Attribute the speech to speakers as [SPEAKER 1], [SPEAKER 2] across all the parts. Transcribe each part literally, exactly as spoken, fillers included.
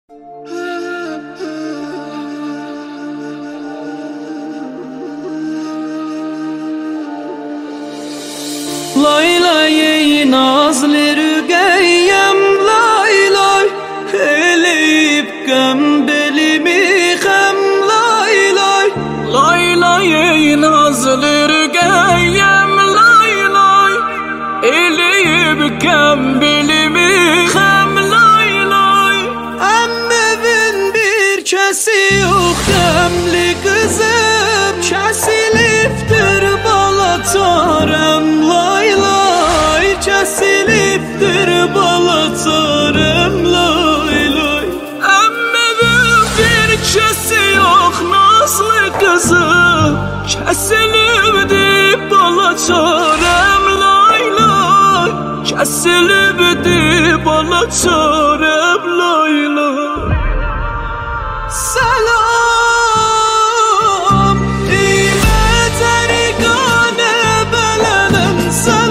[SPEAKER 1] Lay lay ey nazlı rügeyyem, lay lay eleyip gem belimi hem, lay lay.
[SPEAKER 2] Lay lay ey nazlı rügeyyem, lay lay eleyip gem belimi hem, lay lay.
[SPEAKER 1] Emmevin bir kesi yok demli kızım, kesiliptir balatarem, lay lay kesiliptir balatarem, lay lay.
[SPEAKER 2] Emmevin bir kesi yok nazlı kızım, kesilipdir balatarem, lay lay kesilipdir balatarem, lay lay.
[SPEAKER 1] Selam ey betergane belenem,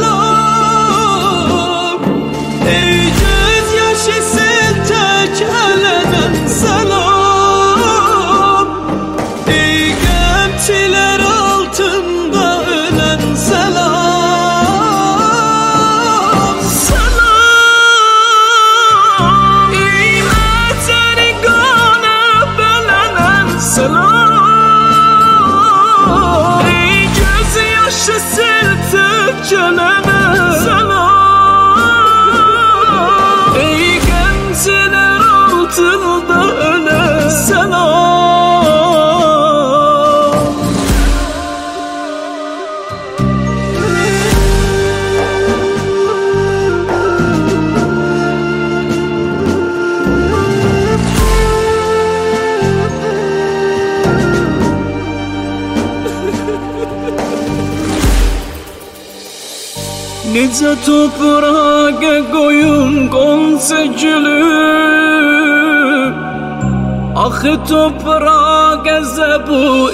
[SPEAKER 1] selam ey gözyaşı sil tekelenem, selam ey gemçiler altında ölen, selam.
[SPEAKER 2] Selam ey betergane belenen, selam ey gözyaşı sil tekelenem, selam ey gemçiler altında ölen, selam. Nice toprağa koyun konsa gülüm, ahı toprağa geze bu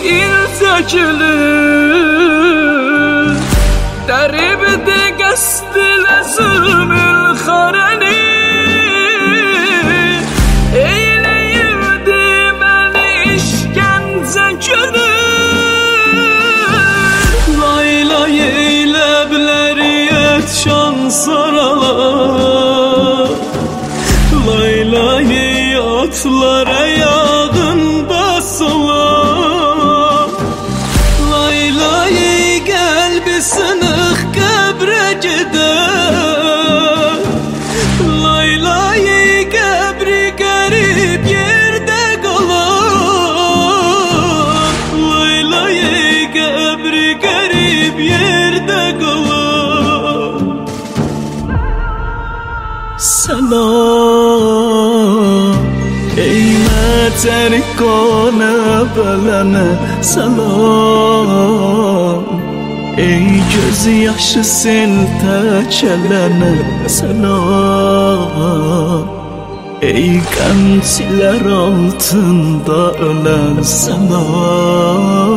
[SPEAKER 2] iltekülüm. Derib de gestile zulmül hareni, eyleyirdi beni işkence külüm.
[SPEAKER 1] Lay lay eylebleri şan saralar, lay lay ey atlara yağın basılar, lay lay ey kalbi sınık kabre gider, lay lay ey kabri garip yerde kalar, lay lay ey kabri garip yerde kalar.
[SPEAKER 2] Selam ey metergane belene, selam ey gözyaşı sil tekelene, selam ey gemçiler altında ölen, selam.